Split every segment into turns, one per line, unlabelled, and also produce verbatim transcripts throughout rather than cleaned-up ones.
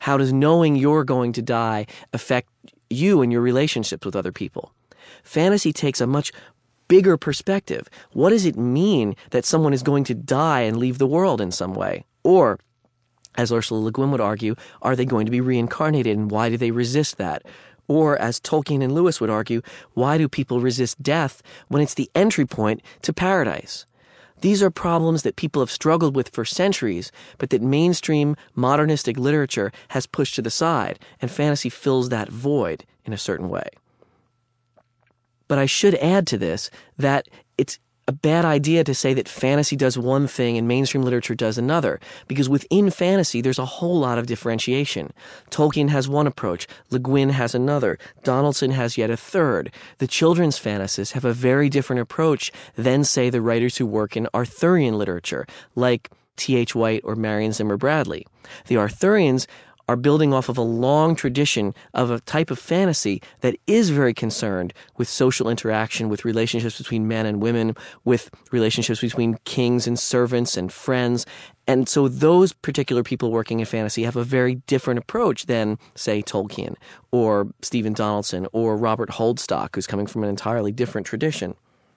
How does knowing you're going to die affect you and your relationships with other people? Fantasy takes a much bigger perspective. What does it mean that someone is going to die and leave the world in some way? Or, as Ursula Le Guin would argue, are they going to be reincarnated, and why do they resist that? Or, as Tolkien and Lewis would argue, why do people resist death when it's the entry point to paradise? These are problems that people have struggled with for centuries, but that mainstream modernistic literature has pushed to the side, and fantasy fills that void in a certain way. But I should add to this that it's a bad idea to say that fantasy does one thing and mainstream literature does another, because within fantasy there's a whole lot of differentiation. Tolkien has one approach, Le Guin has another, Donaldson has yet a third. The children's fantasists have a very different approach than, say, the writers who work in Arthurian literature, like T H White or Marion Zimmer Bradley. The Arthurians are building off of a long tradition of a type of fantasy that is very concerned with social interaction, with relationships between men and women, with relationships between kings and servants and friends. And so those particular people working in fantasy have a very different approach than, say, Tolkien or Stephen Donaldson or Robert Holdstock, who's coming from an entirely different tradition.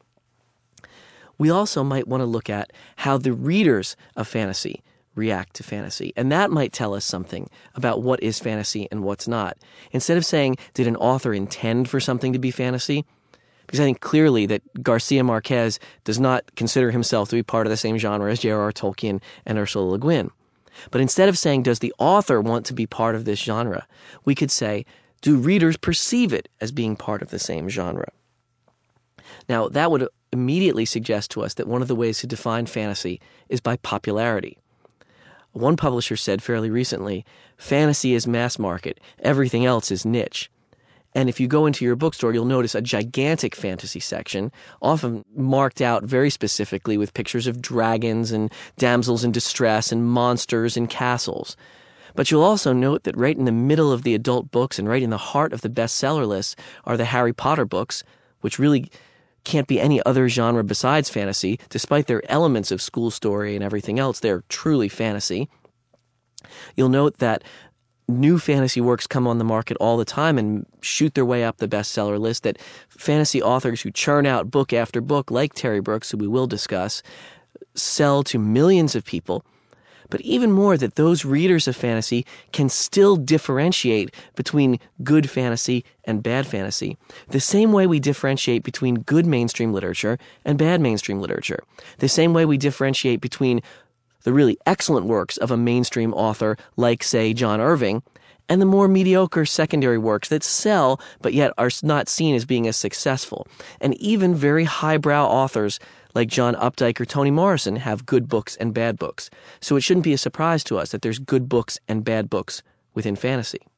We also might want to look at how the readers of fantasy react to fantasy. And that might tell us something about what is fantasy and what's not. Instead of saying, did an author intend for something to be fantasy? Because I think clearly that Garcia Marquez does not consider himself to be part of the same genre as J R R Tolkien and Ursula Le Guin. But instead of saying, does the author want to be part of this genre? We could say, do readers perceive it as being part of the same genre? Now, that would immediately suggest to us that one of the ways to define fantasy is by popularity. One publisher said fairly recently, fantasy is mass market, everything else is niche. And if you go into your bookstore, you'll notice a gigantic fantasy section, often marked out very specifically with pictures of dragons and damsels in distress and monsters and castles. But you'll also note that right in the middle of the adult books and right in the heart of the bestseller lists are the Harry Potter books, which really can't be any other genre besides fantasy. Despite their elements of school story and everything else, they're truly fantasy. You'll note that new fantasy works come on the market all the time and shoot their way up the bestseller list, that fantasy authors who churn out book after book, like Terry Brooks, who we will discuss, sell to millions of people. But even more, that those readers of fantasy can still differentiate between good fantasy and bad fantasy, the same way we differentiate between good mainstream literature and bad mainstream literature, the same way we differentiate between the really excellent works of a mainstream author like, say, John Irving, and the more mediocre secondary works that sell but yet are not seen as being as successful. And even very highbrow authors like John Updike or Toni Morrison have good books and bad books. So it shouldn't be a surprise to us that there's good books and bad books within fantasy.